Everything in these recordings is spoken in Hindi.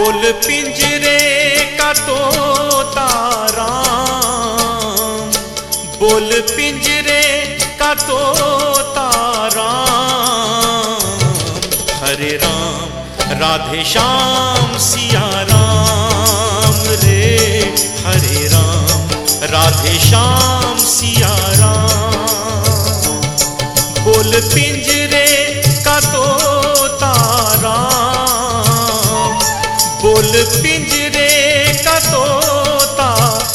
बोल पिंजरे का तोता राम, बोल पिंजरे का तोता राम। हरे राम राधे श्याम सिया राम रे, हरे राम राधे श्याम सिया राम। बोल पिंजरे का तोता राम, बोल पिंजरे का तोता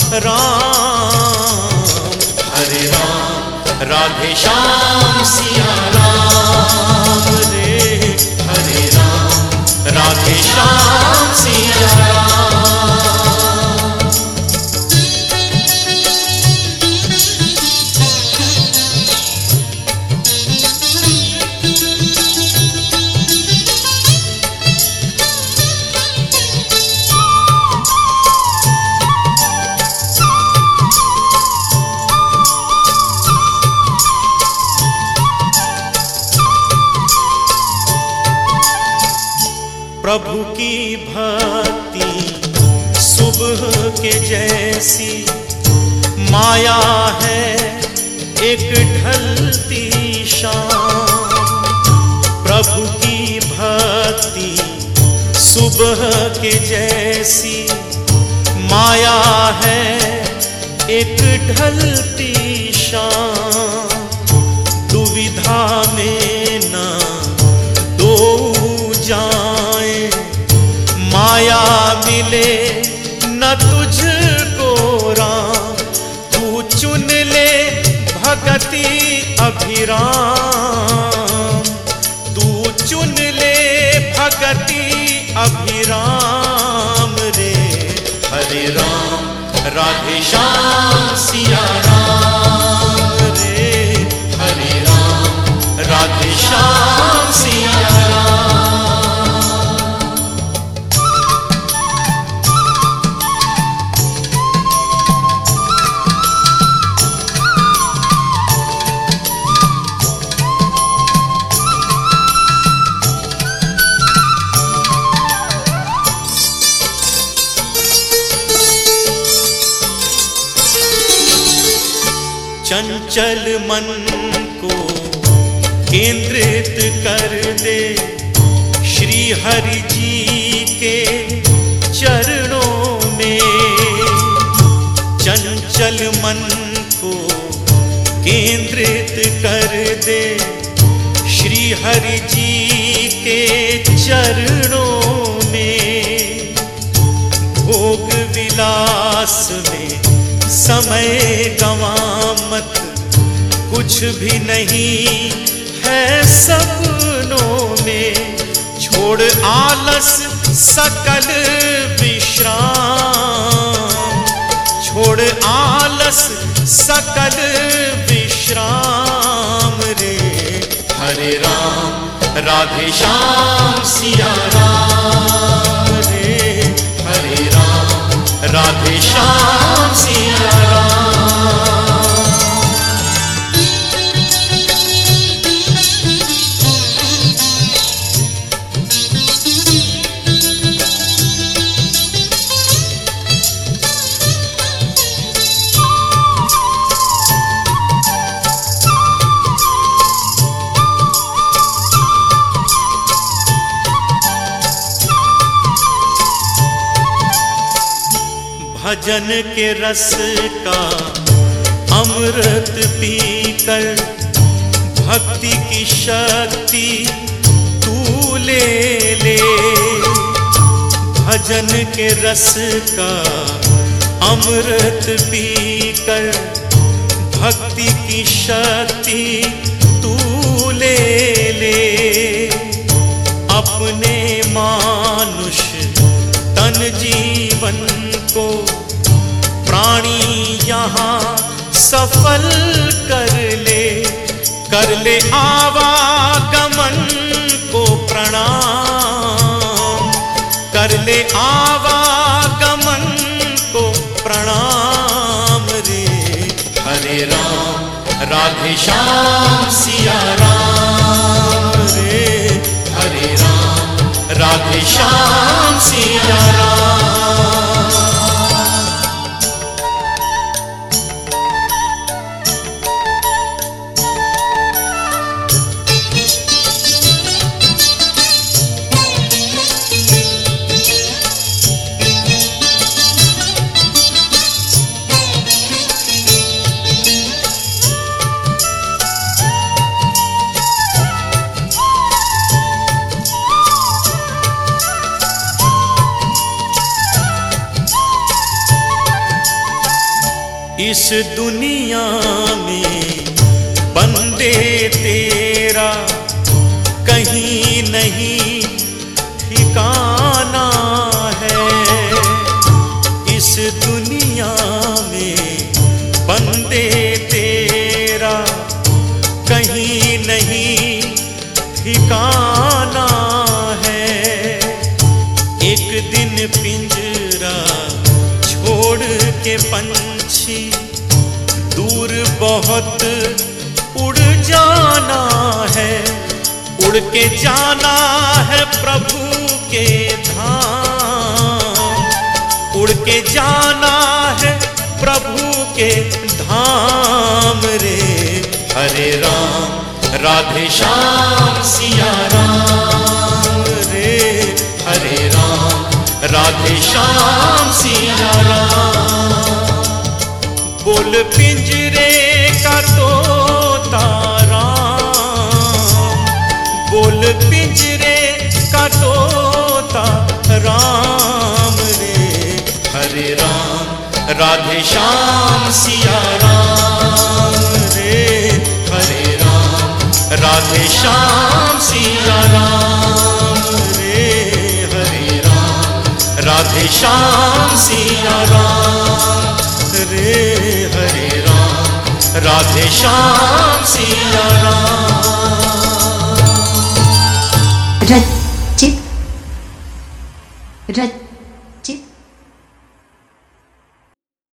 राम। हरे राम राधे श्याम सिया राम रे, हरे राम राधे श्याम सिया राम। प्रभु की भक्ति सुबह के जैसी, माया है एक ढलती शाम। प्रभु की भक्ति सुबह के जैसी, माया है एक ढलती शाम। दुविधा में न दो जाए, माया मिले न तुझको राम। तू चुन ले भगति अभिराम, तू चुन ले भगति अभिराम रे। हरे राम राधे श्याम सिया राम रे, हरे राम राधे श्याम सिया राम। चंचल मन को केंद्रित कर दे श्री हरि जी के चरणों में। चंचल मन को केंद्रित कर दे श्री हरि जी के चरणों में। भोग विलास में समय गवा मत, कुछ भी नहीं है सपनों में। छोड़ आलस सकल विश्राम, छोड़ आलस सकल विश्राम रे। हरे राम राधे श्याम सिया राम रे, हरे राम राधे श्याम सिया राम। भजन के रस का अमृत पीकर, भक्ति की शक्ति तू ले ले। भजन के रस का अमृत पीकर, भक्ति की शक्ति तू ले ले। अपने मानुष तन जीवन को प्राणी यहाँ सफल कर ले। कर ले आवागमन को प्रणाम, कर ले आवागमन को प्रणाम रे। हरे राम राधे श्याम सिया राम रे, हरे राम राधे राधे श्याम सिया राम। इस दुनिया में बंदे तेरा कहीं नहीं ठिकाना है। इस दुनिया में बंदे तेरा कहीं नहीं ठिकाना है। एक दिन पिंजरा छोड़ के पंछी दूर बहुत उड़ जाना है। उड़ के जाना है प्रभु के धाम। उड़ के जाना है प्रभु के धाम रे। हरे राम राधे श्याम सिया राम रे। हरे राम राधे श्याम सिया राम। बोल पिंजरे का तोता राम। बोल पिंजरे का तोता राम रे। हरे राम राधे श्याम सिया राम रे। हरे राम राधे श्याम सिया राम रे। हरे राम राधे श्याम सिया राम रे। हरे राम राधे श्याम सिया राम।